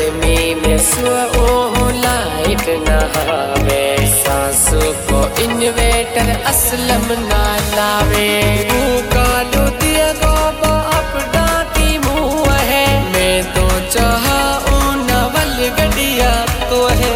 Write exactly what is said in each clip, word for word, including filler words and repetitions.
गर्मी में suo light न आवे, सासू को इन्वेटर असलम ना लावे। कालू दिया गो बाप डाकी मुँह है, मैं तो चाहा नवल गडिया तो है।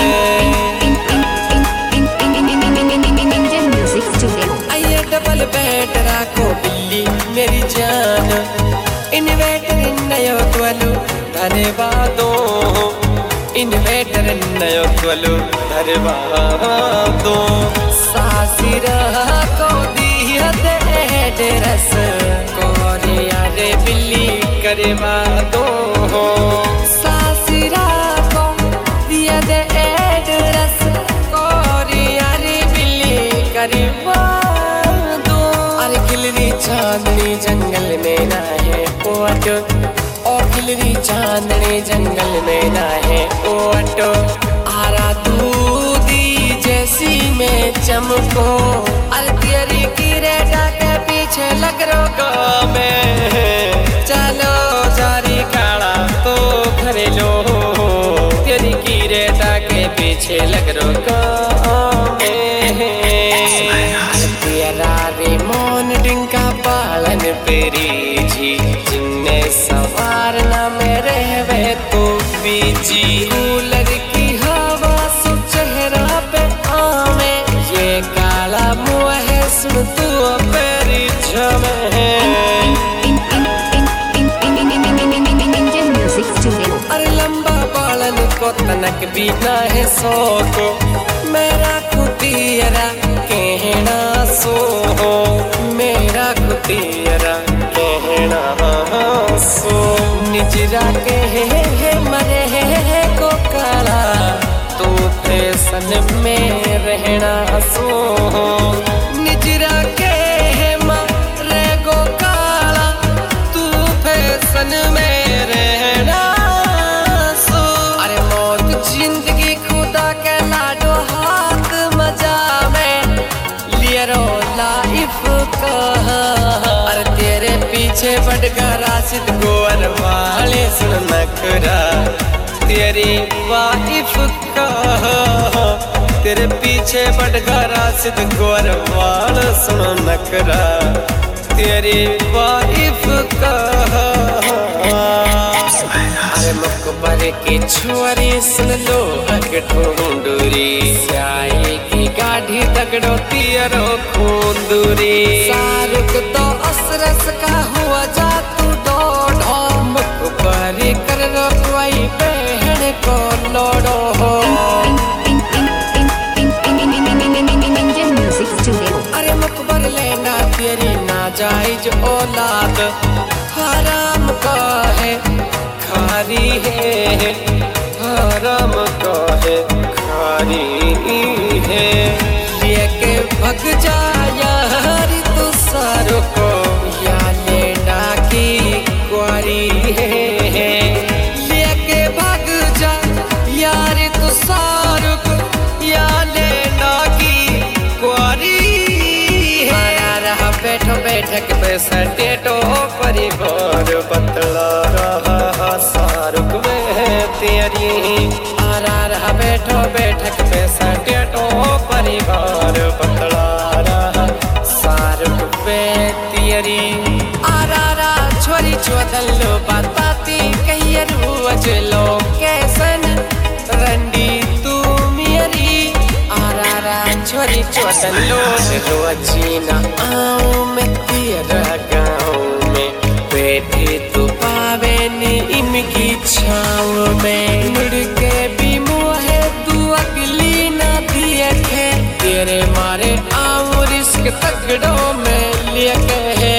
आइए डबल बेड राखो बिल्ली मेरी जान, इन्वेटर नयो त्वलु धन्यवादो, इन्वेटर नयो त्वलु धन्यवादो। सासिरा को दिया दे रस कोरिया रे बिल्ली करवा दो। सासिरा को दिया दे रस कोरिया रे बिल्ली करवा दो। अरे खिलरी चांदनी जंगल में ना है ओटो, और खिलरी चांदनी जंगल में ना है ओटो। आरा दूधी जैसी में चमको, अलतियरी की रेटा के पीछे लग रो में। चलो जारी काड़ा तो घरेलो, तेरी की रेटा के पीछे लग रो मोन डिंका पालन पेरी जी, जिन्ने सवार ना मेरे वे तो बीजी। कूलर की हवा सु चेहरा पे आवे, ये काला मुँह है सुन तू पेरी झमे। अरे लंबा बालन को तनक भी ना है सो को, मेरा कुतियरा कहना सो, मेरा कुतियरा कहना सो। निजरा के है मरे है को काला, तू फैशन में रहना सो। निजरा के है मरे को काला, तू फैशन में रहना सो। अरे मौत जिंदगी खुदा के लाडो हाथ मजा में लियरो लाइफ का। अरे तेरे पीछे बढ़कर राशिद गोर वाले सुन नखरा, तेरी वाइफ का। तेरे पीछे बढ़कर राशिद गोर वाले सुन नखरा, तेरी वाइफ का। अरे मकबर की छोरी सुन लो अग ढूंढूरी, स्याही की गाढ़ी तगड़ो तियरो खूंदूरी। शाहरुख तो असरस का हुआ जा तू डोडो, मकबर कर रो कोई बहन को लोडो हो। अरे मकबर लेना तेरी नाजायज औलाद, हराम का है खारी है, हराम का है खारी है। लेके भग जा यार तू सारों को, या लेना की क्वारी है। लेके भग जा यार तू सारों को, या लेना की क्वारी है। रहा बैठो बैठक पे सटेटो परिवार बतला रहा सारुक में तेरी। आरा रहा बैठो बैठक पे सटेटो परिवार बतला रहा सारुक में तेरी। आरा रा छोरी चौदलो बताती कहियरू अजलो कैसन रंडी तू मेरी। आरा रा छोरी चौदलो रोजी ना आऊं मैं तेरा गाँव में, बैठे तो पावे नी इनकी छाँव में। मुड़ के भी मुँह है तू अगली ना देखे, तेरे मारे आऊं रिस्क तगड़ों में लेके है।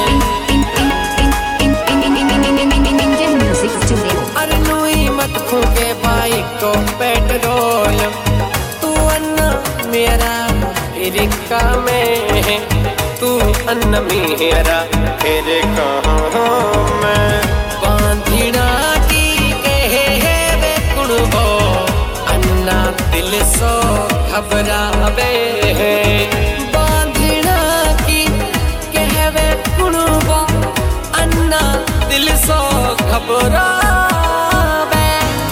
अरे नुई मत फूके बाइक को पेट्रोल, तू अन्ना मेरा रिक्का में है, तू अन्न मेरा फिर कहाँ मैं। बांधिना की कहे है वे कुणबो, अन्ना दिल सो घबरावे है। बांधिना की कहे वे कुणबो, अन्ना दिल सो घबरावे।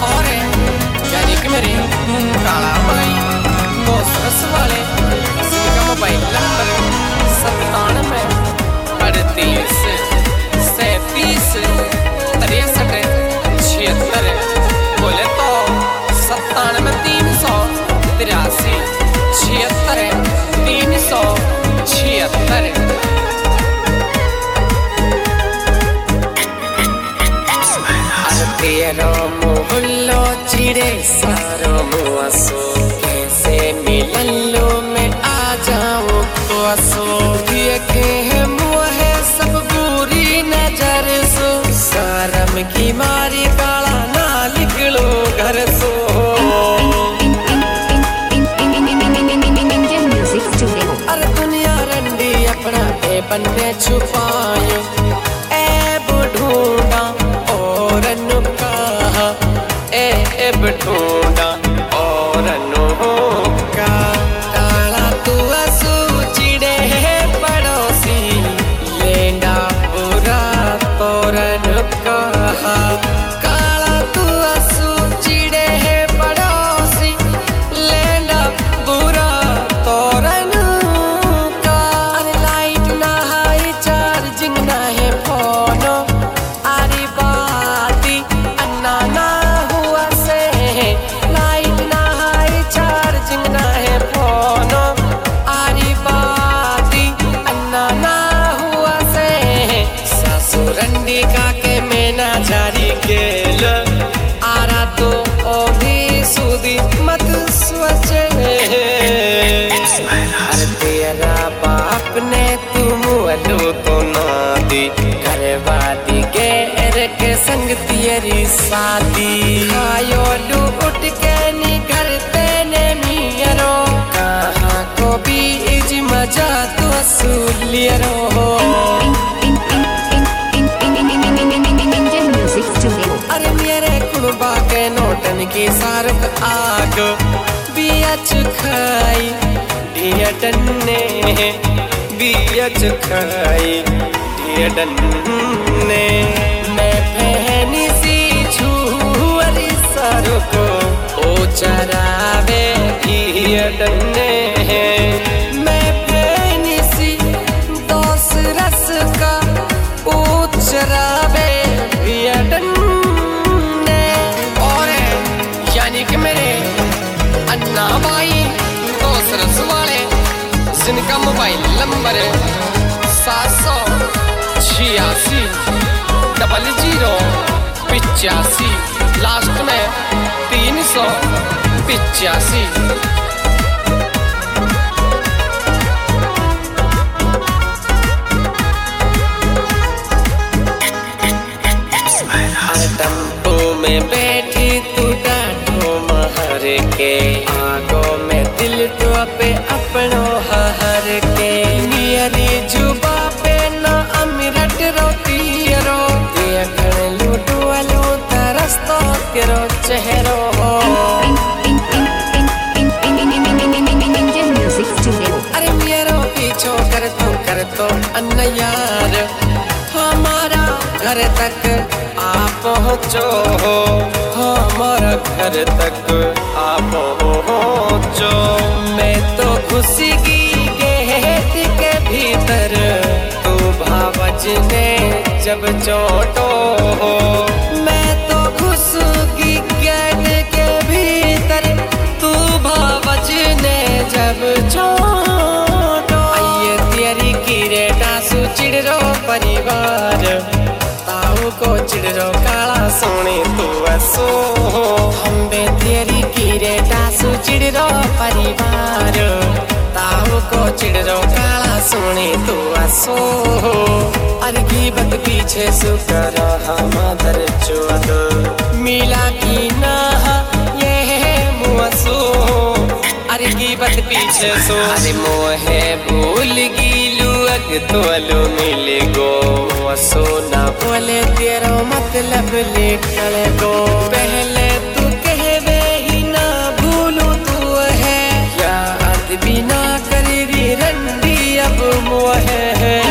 तेरो मोहल्लो चिड़े सारो मुआसो कैसे मिलन लो मैं आ जाऊं तो असो देखे है मुहे सब बुरी नजर सो शर्म की मारी काला ना निकलो घर सो अरे दुनिया रंडी अपना ए बन्ने छुपायो ऐब ढूंढा और नुका ऐब ढूंढा और नुका काला तू असू चिड़े पड़ोसी लेंडा बुरा तोरन कहा काला तू असू चिड़े पड़ोसी लेंडा बुरा तोरन का अरे लाइट ना हाई चार्जिंग ना है फोनो अरे बाती अन्ना ना हुआ से लाइट ना हाई चार्जिंग ना है फोनो अरे बाती अन्ना ना हुआ से ससुरंडी का के मेना जारी गेल आरा तो ओ भी सुदी मत सोचे अरे तेरा बाप ने तुम अलो तो ना दी करवादी गैर के संग तेरी शादी आयो लू उठ के नी घर तेने मियरो कहाँ को भी इज मजा तो सुलियरो अरे मेरे कुड़बा के नोटन की सारक आग बियच खाई डिया डन्ने बियच खाई डिया डन्ने मैं पहनी सी छुअरी सारो को ओ चरावे डिया डन्ने मैं पहनी सी दोस रस का ओ चरावे डिया डन्ने और यानी कि मेरे अन्ना भाई दोस्त रस वाले जिनका मोबाइल नंबर सात सौ छियासी डबल जीरो पिचासी लास्ट में तीन सौ पिचासी टम्पू में बैठी तू डांटो महर के आगो में दिल तो पे अपनो हर के मेरी जुबा पे ना अमृत रोटी रो देखण लूटू अलू तरस्तो तेरो चेहरो अरे मेरो पीछो कर तू कर तो अन्ना यार हमारा घर तक आ पहुँचो हमारा घर तक आ पहुँचो मैं तो खुशी की गेट के भीतर तू भावजने जब चोटो मैं तो खुशी की गेट के भीतर तू भावजने जब चोटो आइए तेरी किरेटा सुचिड़ो परिवार को चिड़ो काला सोने तू असो हम बे तेरी किरेटा सु चिड़ो परिवार ताऊ को चिड़ो काला सोने तू असो अरे गिबत पीछे सु कर हमदर चोद मिला की ना ये मुअसो अरे गिबत पीछे सो अरे मोहे भूल गिलू अग तो अलो मिले गो असो ना बोले तेरा मतलब निकल गो पहले तू कहवे ही ना भूलू तू है याद भी ना करेगी रंडी अब मोहे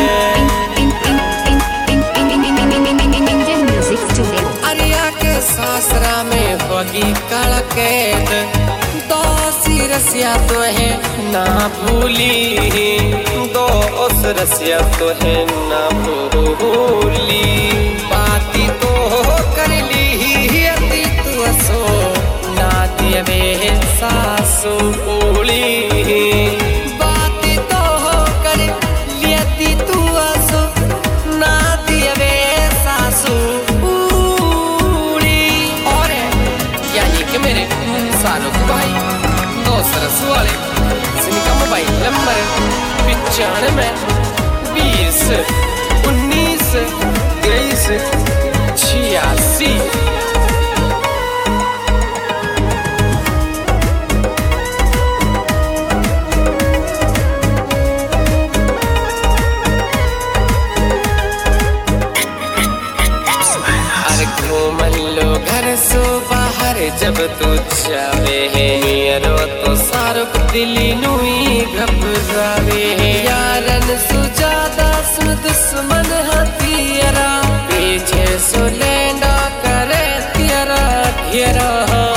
अरे आके सासरा में होगी कड़केत दोसी रसिया तो है ना भूली दोस्त रसिया तो है ना भूली बाती तो कर ली अति तू असो ना दिए सासू बोली बाती तो कर लियती तू असो ना दिए सासू बोली वाले जिनका मोबाइल नंबर पचानवे बीस उन्नीस तेईस छियासी। घर सो बाहर जब तू जावे है मेरो तो सारो दिली नुई घबरावे है यारन सु ज्यादा सुन दुश्मन हथियारा पीछे सो लेंडा करे तेरा घेरा।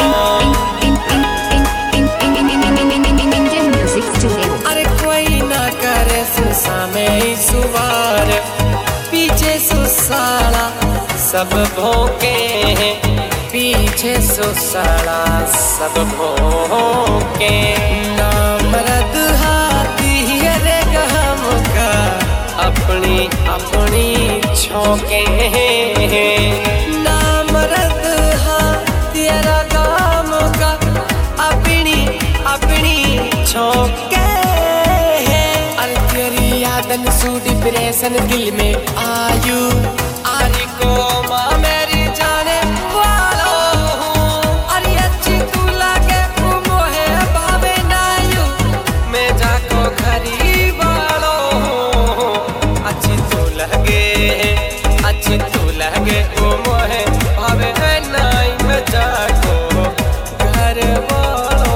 अरे कोई ना करे सु सामे सुवार पीछे सु साला सब भोंके हैं पीछे सो साला सब भोंके ना मरद हाथी अरे गम का अपनी अपनी छौके ना मरद हाथी अरे गम का अपनी अपनी छौके अरे तेरी यादन सू डिप्रेशन दिल में आयु आरी को माँ मेरी जाने वालो अरे अच्छी तू लागे मोहे भावे नायु मैं जाको घरी वालो अच्छी तू लगे अच्छी तू लगे वो मोहे भावे नाई मैं जाको घर वालो।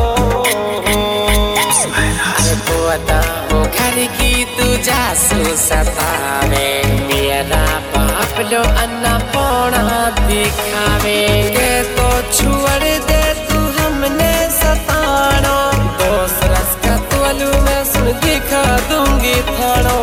अरे बुआता हो घर की तू जासू सतावे मेरा बाप लो अन्ना पौना दिखावे के तो छुड़ दे तू हमने सतानो दोस्त रस का तोलू में सुन दिखा दूंगी थानो।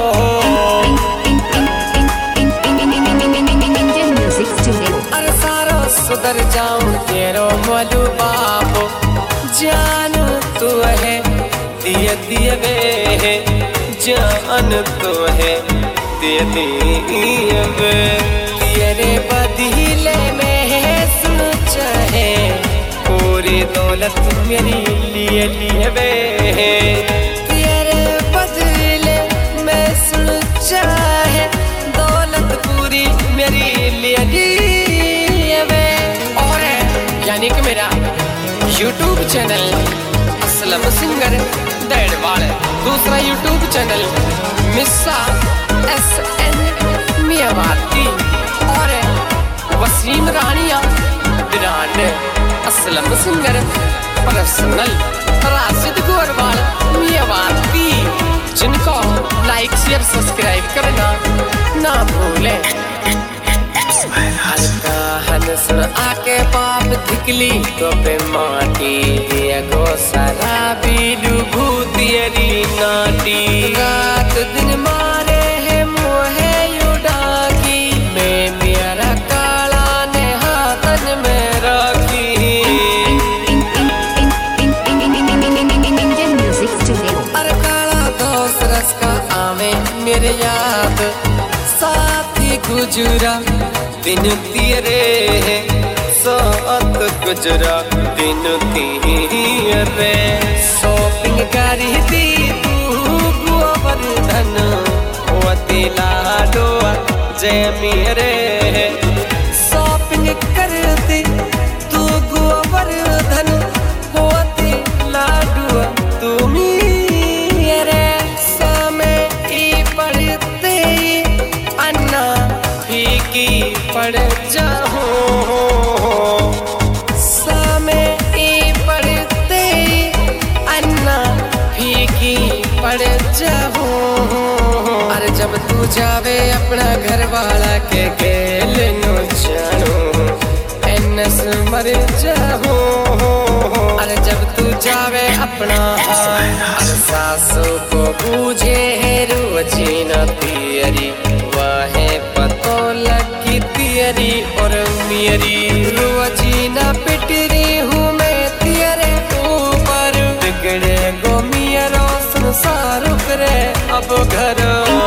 अरे सारो सुधर जाऊं तेरो मोलू बाबो जान तू है दिए दिए वे जान तू है दिए दिए वे तेरे बदले में सुन चाहे पूरी दौलत मेरी लिए लिए वे तेरे बदले में सुन चाहे दौलत पूरी मेरी लिए लिए वे। और यानी कि मेरा YouTube channel Aslam singer Daidwal दूसरा यूट्यूब चैनल मिस्सा एस एन मियावाती और Wasim Rania brand Aslam singer personal Rashid Gorwal Miyawati जिनको लाइक शेयर सब्सक्राइब करना ना भूले। हल्का सुन आके पाप धिकली तो पे माटी दिया गो सारा बीलू भूतियरी नाटी रात दिन मारे है मोहे युडाकी मैं मेरा काला ने हाथन में रखी। अरे काला दोस्त रस का आवे मेरे याद साथी गुजरा दिन तेरे साथ गुजरा दिन तेरे शॉपिंग करी थी तू गोवर्धन वती लाडो जय मेरे शॉपिंग करती तू गोवर्धन वती लाडो तू मेरे समय ही पढ़ते अन्ना फीकी पड़ जाऊं सामे ई पढ़ते अन्ना फीकी पड़ जाऊं। अरे जब तू जावे अपना घर वाला के गेल नो जानू एनस मर जाऊं। अरे जब तू जावे अपना अरे सासू को बूझे है रुचि न तियरी वाहे पतो लगी तियरी और मेरी रुचि न पिटरी हूँ मैं तेरे ऊपर बिगड़े गो मेरा संसार करे अब घर।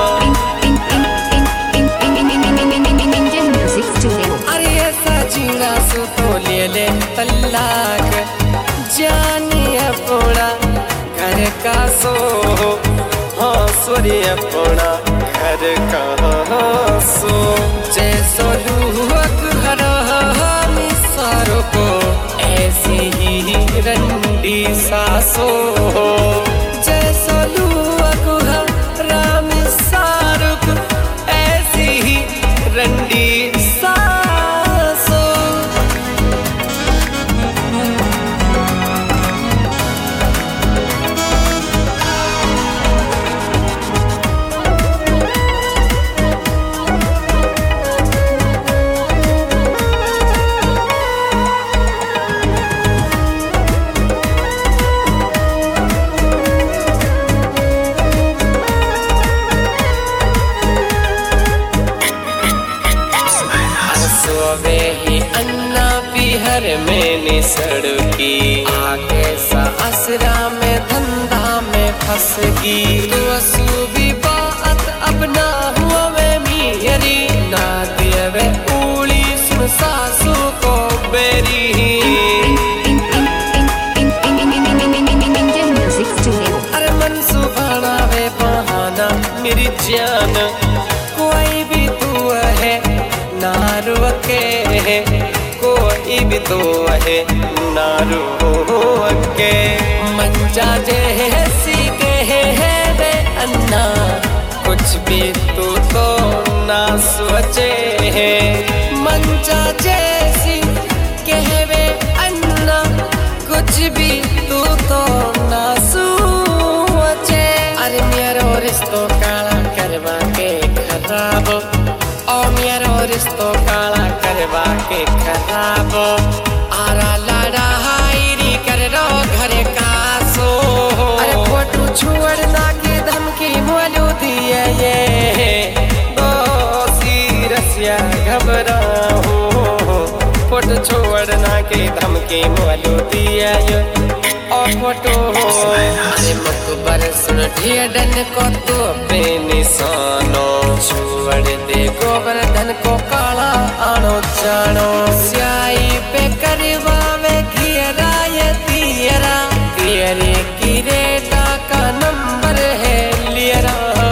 अरे ऐसा जीना सो तो ले ले तलाक जाने अपना घर घर का सो हाँ स्वरी अपना घर का सो जैसो लुहक हरामी सारों को ऐसी ही रंडी सासो जैसो लुहक हरामी सारों को ऐसी ही रंडी सासो। सोवे ही अन्ना पिहर में निसड़की आगे सा असरा में धंधा में फंस गई तो असुबी बात अब ना हुआ मैं मेरी ना दिया वे उड़ी सुन सासू को बेरी अरे मन सुभाना वे बहाना मेरी जान कोई भी तू है नारू के कोई भी तो है नारू के मंजा जैसी के है वे अन्ना कुछ भी तू तो ना सोचे है मंजा जैसी कहवे अन्ना कुछ भी तू तो ना सोचे अरे मेरा रिश्तो काला करवा के खराब ओ मेरा रिश्तो काला करवा के खराब आरा लाड़ा हायरी कर रो घर का सो अरे फोटो छोड़ना की धमकी मोलू दिए ये दोषी रसिया घबरा हो फोटो छोड़ना की धमकी मोलू दिए ये और फोटो अरे मकबर सुन ढेडन को तो बेनिशानो छोड़ दे गोवर्धन को काला आनो जानो स्याही पे करवा वे घेरा ये तियरा तेरे किरेटा का नंबर है लियरा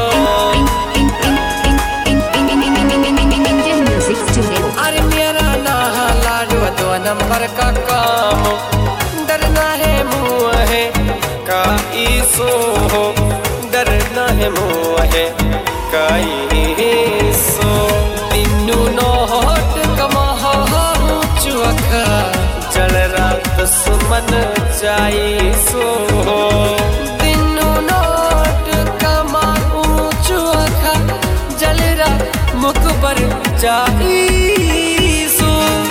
अरे मेरा ना लाडो दो नंबर का काम डरना है मुँह है का ईसो डरना है मुँह है का ईसो तीनू नोट कमा चुअखा जल रात सुमन जाई सो तीनू नोट कमा चुअखा जल रात मुकबर जाई सो।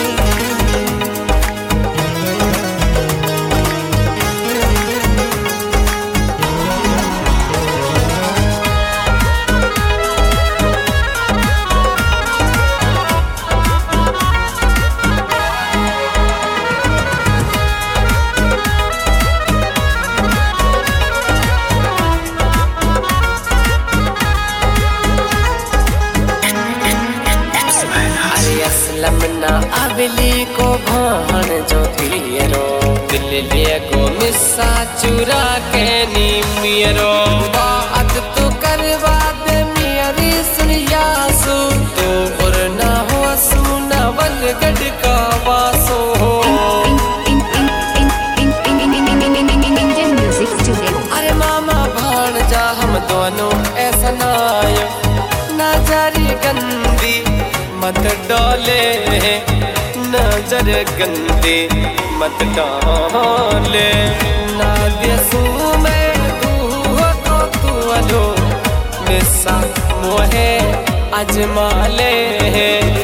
लमना अबली को भान जो तिलियरो दिल लिए को मिस्सा चुरा के नी मियरो बात तो करवा दे मेरी सुनियासु तो और ना हो सुना वलगढ़ का वासो अरे मामा भान जा हम दोनों ऐसा नायो नजर गंदी मत डाले नजर गंदी मत डाले ना देसू मैं तू तो तू अलो मिसा मोहे अजमा ले